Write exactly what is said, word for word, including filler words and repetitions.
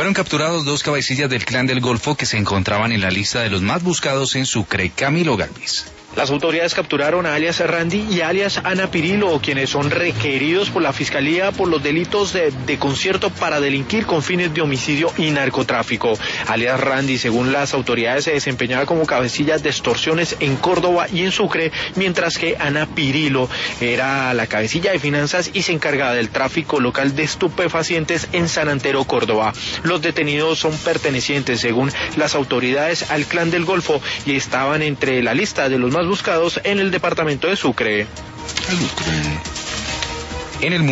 Fueron capturados dos cabecillas del Clan del Golfo que se encontraban en la lista de los más buscados en Sucre. Camilo Galvis. Las autoridades capturaron a alias Randy y alias Ana Pirillo, quienes son requeridos por la Fiscalía por los delitos de, de concierto para delinquir con fines de homicidio y narcotráfico. Alias Randy, según las autoridades, se desempeñaba como cabecilla de extorsiones en Córdoba y en Sucre, mientras que Ana Pirillo era la cabecilla de finanzas y se encargaba del tráfico local de estupefacientes en San Antero, Córdoba. Los detenidos son pertenecientes, según las autoridades, al Clan del Golfo y estaban entre la lista de los más buscados en el departamento de Sucre. En el